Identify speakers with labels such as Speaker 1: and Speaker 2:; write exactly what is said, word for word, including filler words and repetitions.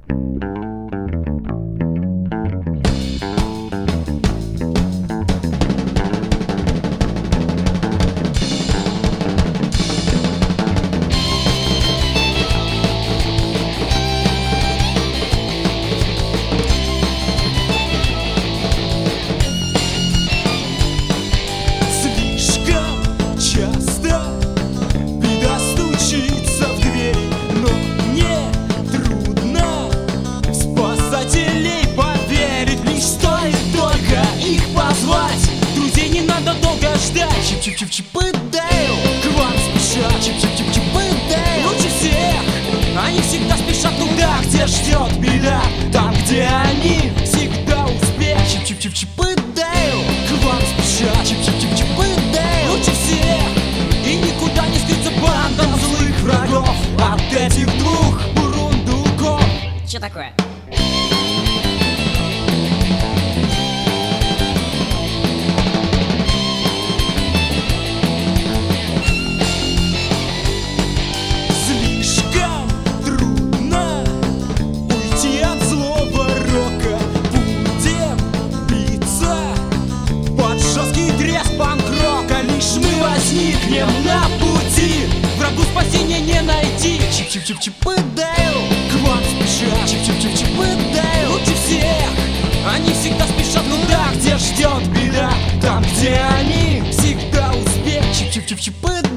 Speaker 1: Чип-чип-чип-чип-чип-чип-Дейл, к вам спешат. Чип-чип-чип-чип-Дейл, лучше всех. Они всегда спешат туда, где ждет беда. Там, где они, всегда успех. Чип-чип-чип-чип-Дейл, к вам спешат. Чип-чип-чип-чип-Дейл, лучше всех. И никуда не скрыться бандам злых врагов от этих двух бурундуков.
Speaker 2: Че такое?
Speaker 1: Возникнем на пути, врагу спасения не найти. Чип-чип-чип-чип-Дейл, к вам спешат. Чип-чип-чип-чип-Дейл, лучше всех. Они всегда спешат туда, где ждет беда. Там, где они, всегда успех. Чип-чип-чип-чип-Дейл.